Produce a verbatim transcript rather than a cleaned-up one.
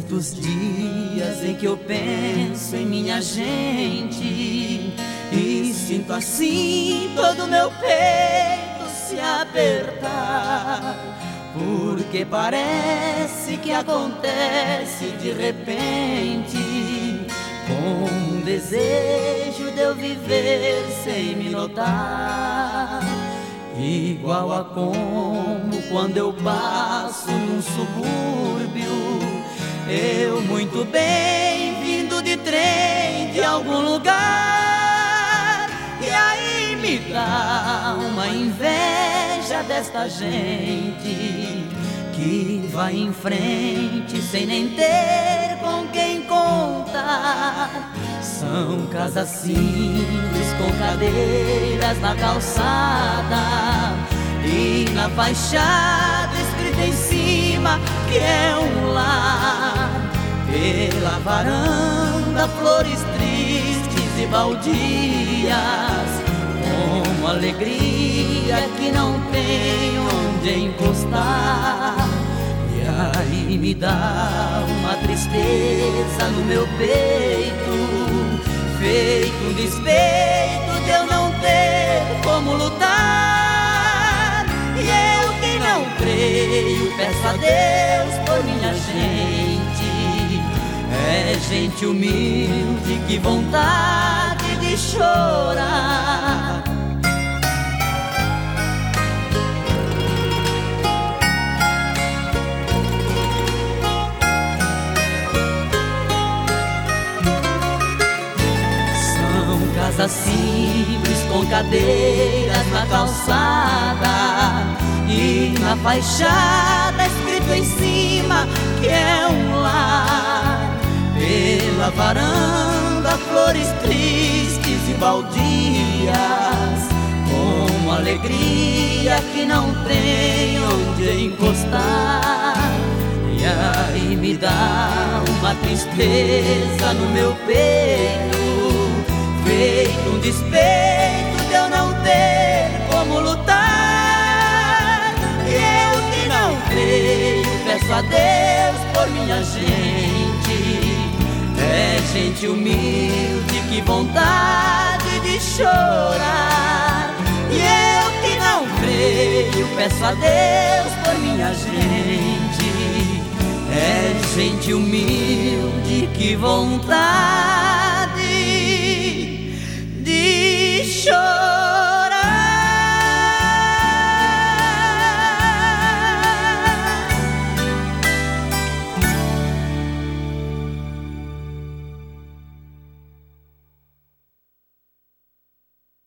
muitos dias em que eu penso em minha gente e sinto assim todo meu peito se apertar, porque parece que acontece de repente, com um desejo de eu viver sem me notar, igual a como quando eu passo num subúrbio, eu muito bem vindo de trem de algum lugar, e aí me dá uma inveja desta gente que vai em frente sem nem ter com quem contar. São casas simples com cadeiras na calçada e na fachada escrita em cima que é um lar. Pela varanda flores tristes e baldias, com alegria que não tem onde encostar. E aí me dá uma tristeza no meu peito, feito um despeito de eu não ter como lutar. E eu que não creio, peço a Deus por minha gente. É gente humilde, que vontade de chorar. Casas simples com cadeiras na calçada e na fachada escrito em cima que é um lar. Pela varanda flores tristes e baldias, com alegria que não tem onde encostar. E aí me dá uma tristeza no meu peito, feito um despeito de eu não ter como lutar. E eu que não creio, peço a Deus por minha gente. É gente humilde, que vontade de chorar. E eu que não creio, peço a Deus por minha gente. É gente humilde, que vontade